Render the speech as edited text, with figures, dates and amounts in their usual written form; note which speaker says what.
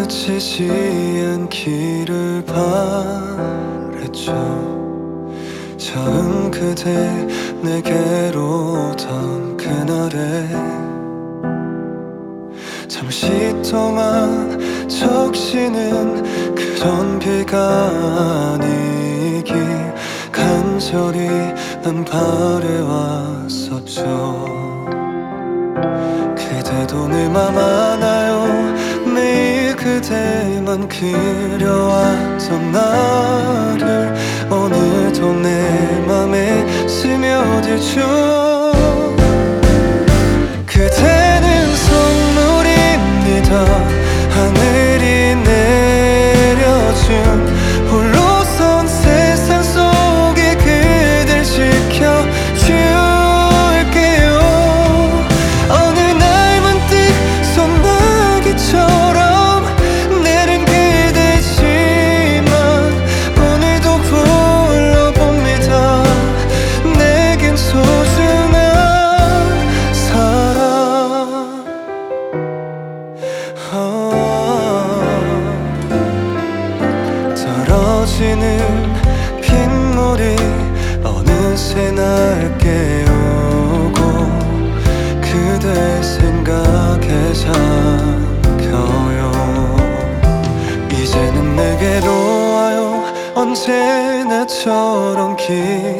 Speaker 1: 놓치지 않기를 바랬죠. 처음 그대 내게로 오던 그날에 잠시 동안 적시는 그런 비가 아니길 간절히 난 바래왔었죠. 그대도 내 맘 아나요? 매일 그대만 그려왔던 나를 오늘도 내 맘에 스며들죠. 그대는 선물입니다. 하늘이 내려준 홀로선 세상 속에 그댈 지켜줄게요. 어느 날 문득 소나기처럼 내린 그대지만 오늘도 불러봅니다. 내겐 소중한 사람. 떨어지는 빗물이 어느새 날 깨우고 그대 생각에 잠겨요. 이제는 내게로 와요. 언제나처럼 길